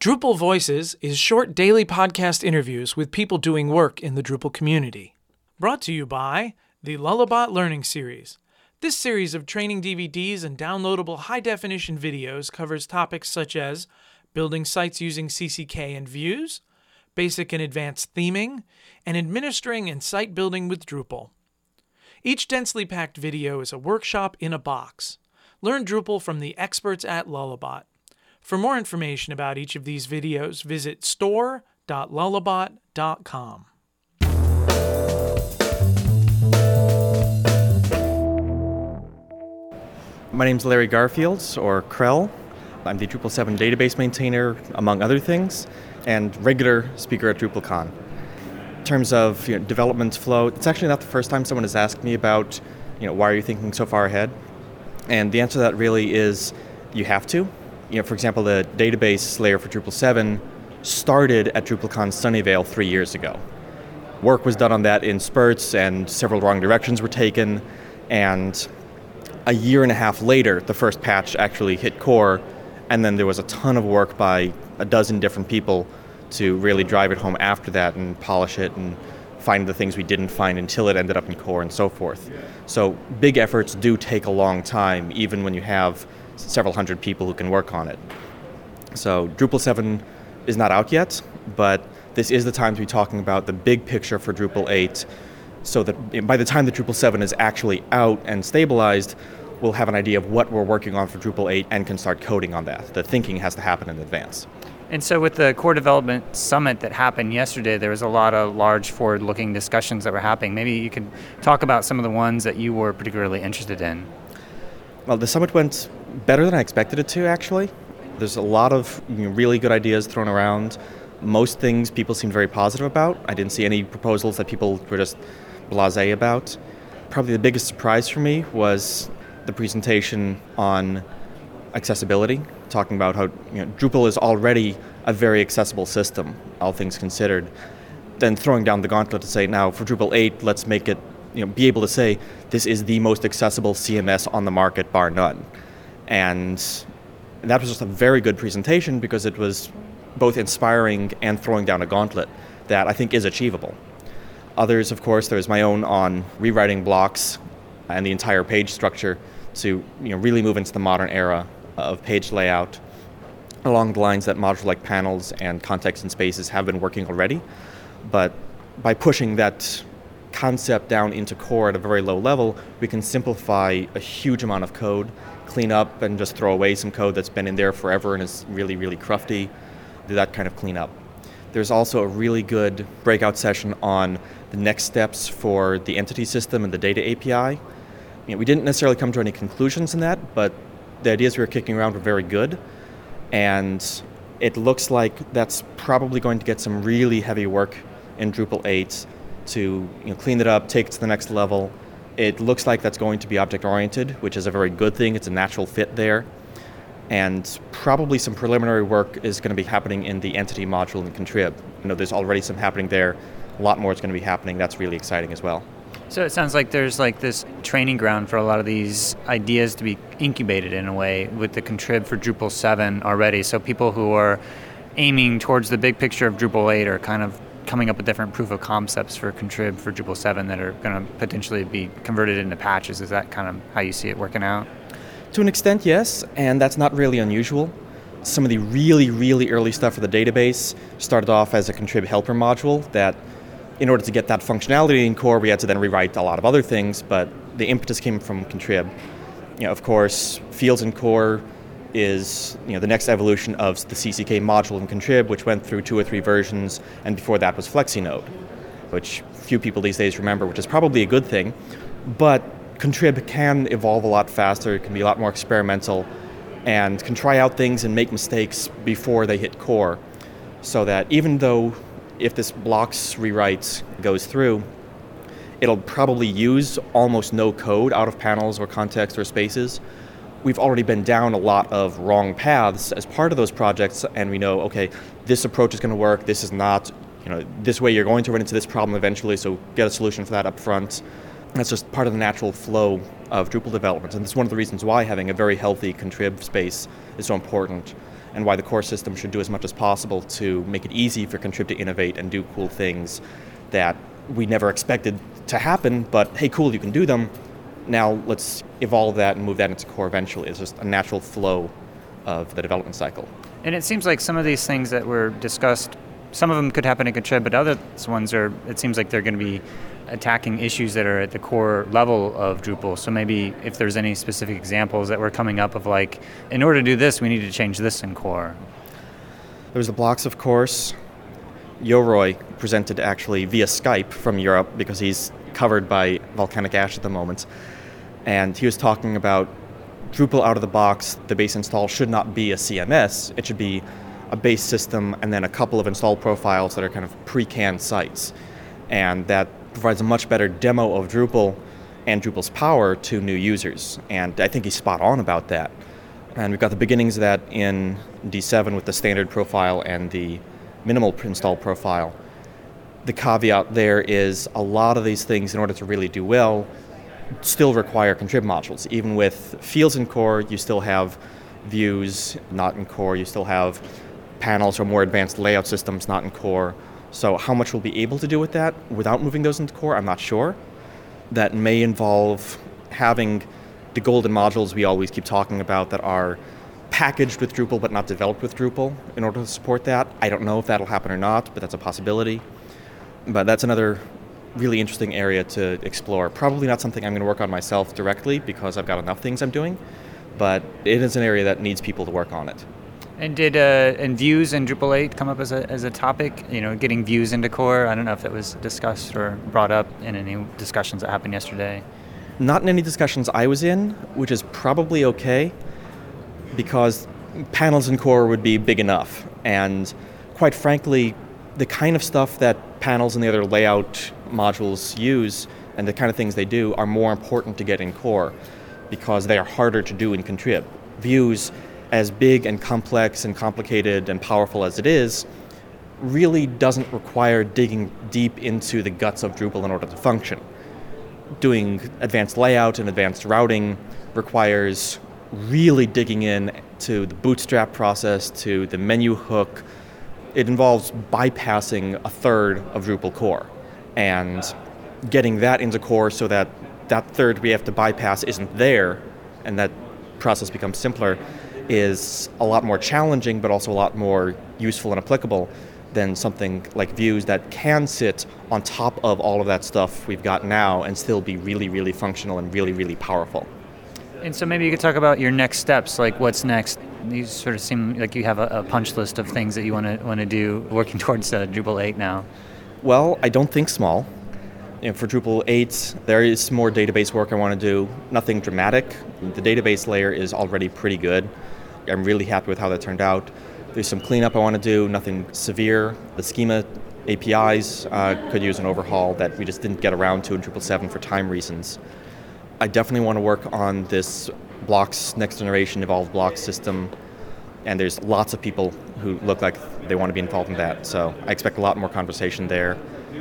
Drupal Voices is short daily podcast interviews with people doing work in the Drupal community. Brought to you by the Lullabot Learning Series. This series of training DVDs and downloadable high-definition videos covers topics such as building sites using CCK and Views, basic and advanced theming, and administering and site building with Drupal. Each densely packed video is a workshop in a box. Learn Drupal from the experts at Lullabot. For more information about each of these videos, visit store.lullabot.com. My name's Larry Garfield, or Krell. I'm the Drupal 7 database maintainer, among other things, and regular speaker at DrupalCon. In terms of development flow, it's actually not the first time someone has asked me about, why are you thinking so far ahead? And the answer to that really is you have to. For example, the database layer for Drupal 7 started at DrupalCon Sunnyvale 3 years ago. Work was done on that in spurts, and several wrong directions were taken, and a year and a half later, the first patch actually hit core, and then there was a ton of work by a dozen different people to really drive it home after that and polish it and find the things we didn't find until it ended up in core and so forth. So big efforts do take a long time, even when you have several hundred people who can work on it. So Drupal 7 is not out yet, but this is the time to be talking about the big picture for Drupal 8, so that by the time that Drupal 7 is actually out and stabilized, we'll have an idea of what we're working on for Drupal 8 and can start coding on that. The thinking has to happen in advance. And so with the Core Development Summit that happened yesterday, there was a lot of large forward-looking discussions that were happening. Maybe you could talk about some of the ones that you were particularly interested in. Well, the summit went better than I expected it to, actually. There's a lot of really good ideas thrown around. Most things people seemed very positive about. I didn't see any proposals that people were just blasé about. Probably the biggest surprise for me was the presentation on accessibility, talking about how Drupal is already a very accessible system, all things considered. Then throwing down the gauntlet to say, now for Drupal 8, let's make it be able to say this is the most accessible CMS on the market, bar none. And that was just a very good presentation because it was both inspiring and throwing down a gauntlet that I think is achievable. Others, of course, there's my own on rewriting blocks and the entire page structure to really move into the modern era of page layout along the lines that module-like panels and context and spaces have been working already. But by pushing that concept down into core at a very low level, we can simplify a huge amount of code, clean up and just throw away some code that's been in there forever and is really, really crufty, do that kind of cleanup. There's also a really good breakout session on the next steps for the entity system and the data API. We didn't necessarily come to any conclusions in that, but the ideas we were kicking around were very good, and it looks like that's probably going to get some really heavy work in Drupal 8 to clean it up, take it to the next level. It looks like that's going to be object-oriented, which is a very good thing. It's a natural fit there. And probably some preliminary work is going to be happening in the entity module in Contrib. There's already some happening there. A lot more is going to be happening. That's really exciting as well. So it sounds like there's this training ground for a lot of these ideas to be incubated in a way with the Contrib for Drupal 7 already. So people who are aiming towards the big picture of Drupal 8 are kind of coming up with different proof of concepts for Contrib for Drupal 7 that are going to potentially be converted into patches. Is that kind of how you see it working out? To an extent, yes, and that's not really unusual. Some of the really, really early stuff for the database started off as a Contrib helper module that, in order to get that functionality in core, we had to then rewrite a lot of other things, but the impetus came from Contrib. Of course, fields in core is the next evolution of the CCK module in Contrib, which went through 2 or 3 versions, and before that was FlexiNode, which few people these days remember, which is probably a good thing. But Contrib can evolve a lot faster, it can be a lot more experimental, and can try out things and make mistakes before they hit core, so that even though if this blocks rewrite goes through, it'll probably use almost no code out of panels or context or spaces. We've already been down a lot of wrong paths as part of those projects, and we know, okay, this approach is going to work, this is not, this way you're going to run into this problem eventually, so get a solution for that up front. That's just part of the natural flow of Drupal development, and it's one of the reasons why having a very healthy Contrib space is so important. and why the core system should do as much as possible to make it easy for Contrib to innovate and do cool things that we never expected to happen, but hey, cool, you can do them. Now let's evolve that and move that into core eventually. It's just a natural flow of the development cycle. And it seems like some of these things that were discussed, some of them could happen in Contrib, but other ones it seems like they're going to be attacking issues that are at the core level of Drupal. So maybe if there's any specific examples that were coming up of like, in order to do this, we need to change this in core. There's the blocks, of course. Yoroi presented actually via Skype from Europe because he's covered by volcanic ash at the moment. And he was talking about Drupal out of the box, the base install should not be a CMS. It should be a base system and then a couple of install profiles that are kind of pre-canned sites. And that provides a much better demo of Drupal and Drupal's power to new users. And I think he's spot on about that. And we've got the beginnings of that in D7 with the standard profile and the minimal install profile. The caveat there is a lot of these things, in order to really do well, still require Contrib modules. Even with fields in core, you still have views not in core, you still have panels or more advanced layout systems not in core. So how much we'll be able to do with that without moving those into core, I'm not sure. That may involve having the golden modules we always keep talking about that are packaged with Drupal but not developed with Drupal in order to support that. I don't know if that'll happen or not, but that's a possibility. But that's another really interesting area to explore. Probably not something I'm going to work on myself directly because I've got enough things I'm doing, but it is an area that needs people to work on it. And did views in Drupal 8 come up as a topic? You know, getting views into core. I don't know if that was discussed or brought up in any discussions that happened yesterday. Not in any discussions I was in, which is probably okay, because panels in core would be big enough. And quite frankly, the kind of stuff that panels and the other layout modules use and the kind of things they do are more important to get in core because they are harder to do in Contrib. Views, as big and complex and complicated and powerful as it is, really doesn't require digging deep into the guts of Drupal in order to function. Doing advanced layout and advanced routing requires really digging in to the bootstrap process, to the menu hook. It involves bypassing a third of Drupal core and getting that into core so that that third we have to bypass isn't there and that process becomes simpler is a lot more challenging but also a lot more useful and applicable than something like views that can sit on top of all of that stuff we've got now and still be really, really functional and really, really powerful. And so maybe you could talk about your next steps, like what's next. You sort of seem like you have a punch list of things that you want to do working towards Drupal 8 now. Well, I don't think small. For Drupal 8, there is more database work I want to do. Nothing dramatic. The database layer is already pretty good. I'm really happy with how that turned out. There's some cleanup I want to do, nothing severe. The schema APIs could use an overhaul that we just didn't get around to in Drupal 7 for time reasons. I definitely want to work on this blocks, next generation evolved blocks system, and there's lots of people who look like they want to be involved in that, so I expect a lot more conversation there.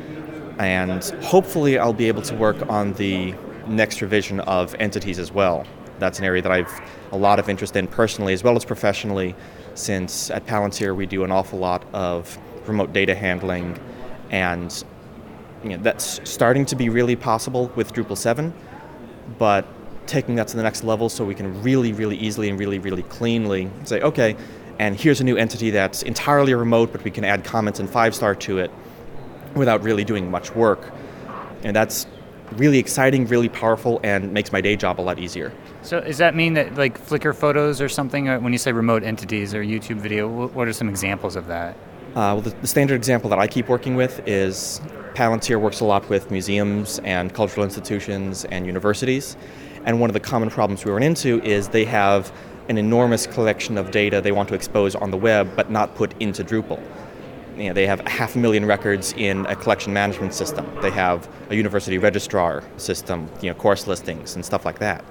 And hopefully I'll be able to work on the next revision of entities as well. That's an area that I've a lot of interest in personally as well as professionally, since at Palantir we do an awful lot of remote data handling, and that's starting to be really possible with Drupal 7, but taking that to the next level so we can really, really easily and really, really cleanly say, okay, and here's a new entity that's entirely remote, but we can add comments and 5-star to it without really doing much work. And that's really exciting, really powerful, and makes my day job a lot easier. So does that mean that like Flickr photos or something, or when you say remote entities or YouTube video, what are some examples of that? Well, the standard example that I keep working with is Palantir works a lot with museums and cultural institutions and universities. And one of the common problems we run into is they have an enormous collection of data they want to expose on the web but not put into Drupal. They have 500,000 records in a collection management system. They have a university registrar system, course listings and stuff like that.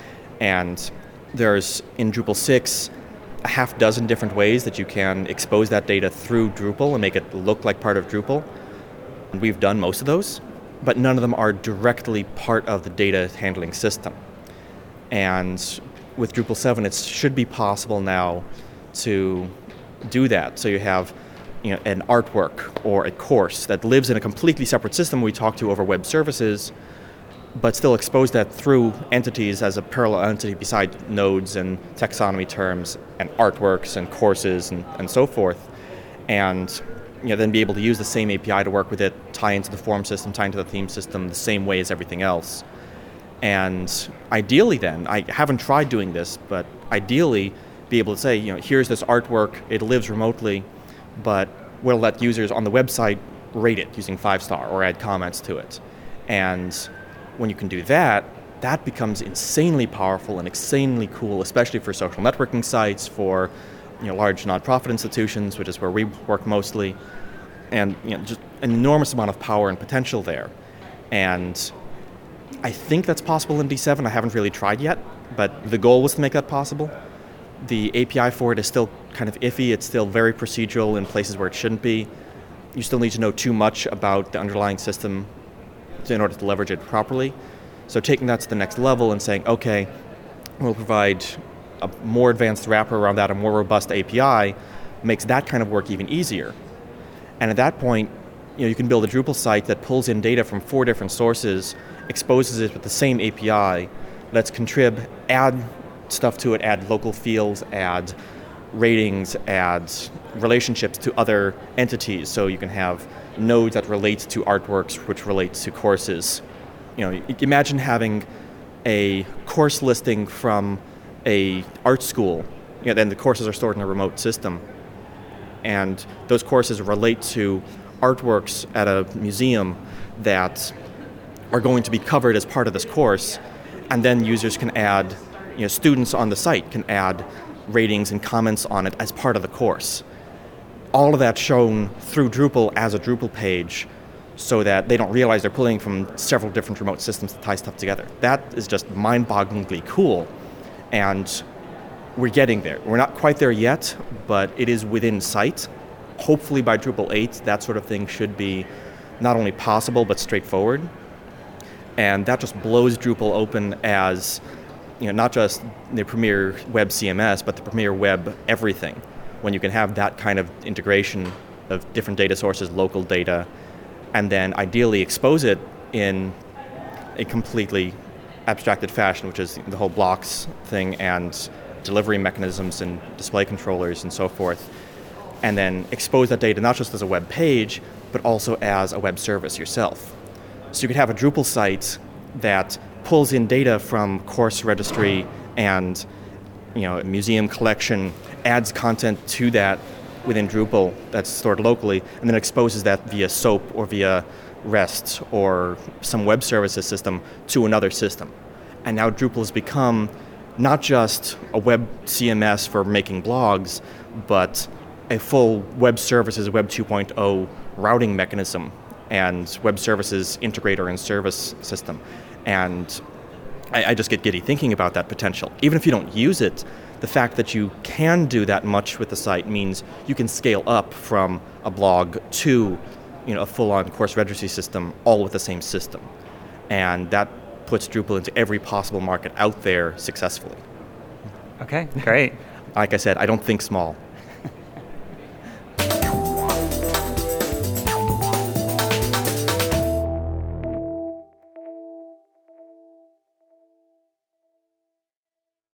And there's, in Drupal 6, a half dozen different ways that you can expose that data through Drupal and make it look like part of Drupal. And we've done most of those, but none of them are directly part of the data handling system. And with Drupal 7, it should be possible now to do that. So you have an artwork or a course that lives in a completely separate system we talk to over web services, but still expose that through entities as a parallel entity beside nodes and taxonomy terms and artworks and courses and so forth. And then be able to use the same API to work with it, tie into the form system, tie into the theme system the same way as everything else. And ideally then, I haven't tried doing this, but ideally be able to say, here's this artwork, it lives remotely, but we'll let users on the website rate it using 5-star or add comments to it. And when you can do that, that becomes insanely powerful and insanely cool, especially for social networking sites, for large nonprofit institutions, which is where we work mostly, and just an enormous amount of power and potential there. And I think that's possible in D7. I haven't really tried yet, but the goal was to make that possible. The API for it is still kind of iffy. It's still very procedural in places where it shouldn't be. You still need to know too much about the underlying system in order to leverage it properly. So taking that to the next level and saying, okay, we'll provide a more advanced wrapper around that, a more robust API, makes that kind of work even easier. And at that point, you can build a Drupal site that pulls in data from 4 different sources, exposes it with the same API, lets Contrib add stuff to it, add local fields, add ratings, add relationships to other entities. So you can have nodes that relate to artworks, which relate to courses. Imagine having a course listing from a art school. Then the courses are stored in a remote system, and those courses relate to artworks at a museum that are going to be covered as part of this course, and then users can add, students on the site can add ratings and comments on it as part of the course. All of that shown through Drupal as a Drupal page, so that they don't realize they're pulling from several different remote systems to tie stuff together. That is just mind-bogglingly cool, and we're getting there. We're not quite there yet, but it is within sight. Hopefully by Drupal 8, that sort of thing should be not only possible, but straightforward. And that just blows Drupal open as, not just the premier web CMS, but the premier web everything. When you can have that kind of integration of different data sources, local data, and then ideally expose it in a completely abstracted fashion, which is the whole blocks thing and delivery mechanisms and display controllers and so forth, and then expose that data not just as a web page, but also as a web service yourself. So you could have a Drupal site that pulls in data from course registry and a museum collection, adds content to that within Drupal that's stored locally, and then exposes that via SOAP or via REST or some web services system to another system. And now Drupal has become not just a web CMS for making blogs, but a full web services, Web 2.0 routing mechanism and web services integrator and service system. And I just get giddy thinking about that potential. Even if you don't use it, the fact that you can do that much with the site means you can scale up from a blog to a full-on course registry system, all with the same system. And that puts Drupal into every possible market out there successfully. Okay, great. Like I said, I don't think small.